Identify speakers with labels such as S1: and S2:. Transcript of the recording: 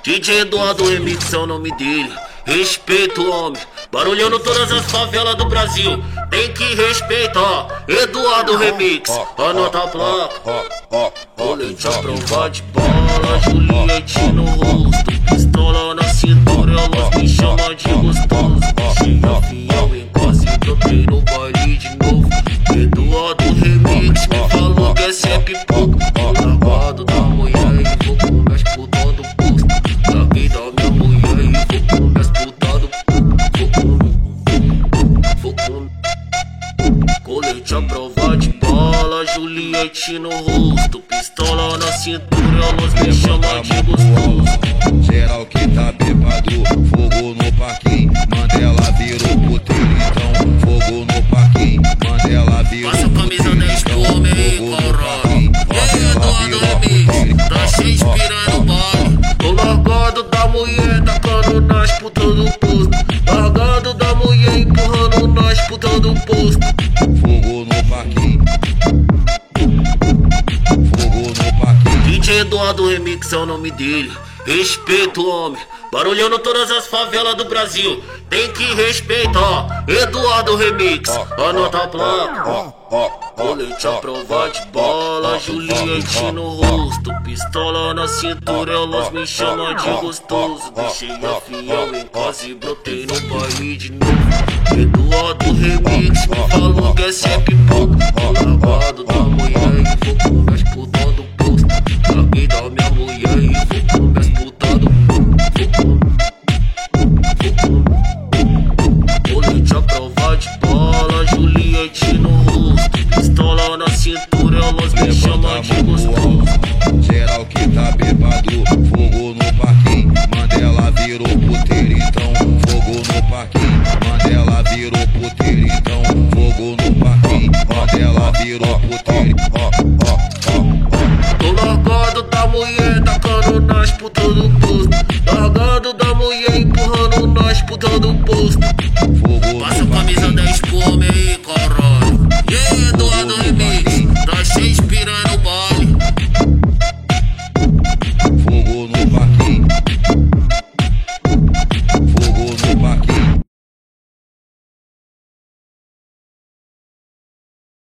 S1: DJ Eduardo Remix é o nome dele. Respeito o homem, barulhando todas as favelas do Brasil. Tem que respeitar. Eduardo Remix, anota a placa. Colete à prova de bala, Juliette no rosto, pistola na cintura, elas me chamam de gostoso. Cheio avião em quase troquei no baile de novo. Eduardo Remix me falou que é sempre pouco. Tô largado da mulher e vou comer as putas do posto. Larguei da minha mulher e vou comer as putas do posto. Vou comer. Colete à prova de bala, Juliette no rosto, pistola na cintura, elas me chamam de gostoso.
S2: Geral que tá bêbado, fogo no parquinho, Mandela virou puteiro, então fogo no parquinho, Mandela virou
S1: passa a camisa 10 pro homem aí, caralho. E aí, Eduardo Remix, tá cheio inspirando o baile. Tô largado da mulher, tacando nas putas do posto. Largado da mulher, empurrando nas putas do posto.
S2: Fogo no parquinho, fogo no parquinho.
S1: DJ Eduardo Remix é o nome dele. Respeito o homem, barulhando todas as favelas do Brasil. Tem que respeitar. Eduardo Remix, anota a placa. Colete à prova de bala, Juliette no rosto, pistola na cintura, elas me chamam de gostoso. Deixei avião em casa e brotei no baile de novo. Eduardo Remix me falou que é sempre pouco. Tô largado da mulher e vou comer as putas do posto. Larguei da minha mulher e vou comer as putas do posto. Colete à prova de bala, Juliette no rosto, pistola na cintura, elas me chamam de gostoso.
S2: Geral que tá bêbado, fogo no parquinho, Mandela virou puteiro, então fogo no parquinho, Mandela virou puteiro, então fogo no parquinho, Mandela virou puteiro.
S1: Tô largado da mulher, tacando nas putas do posto. Largado da mulher, empurrando nas putas do posto.
S2: Fogo
S1: passa a camisa 10 pro homem aí, caralho.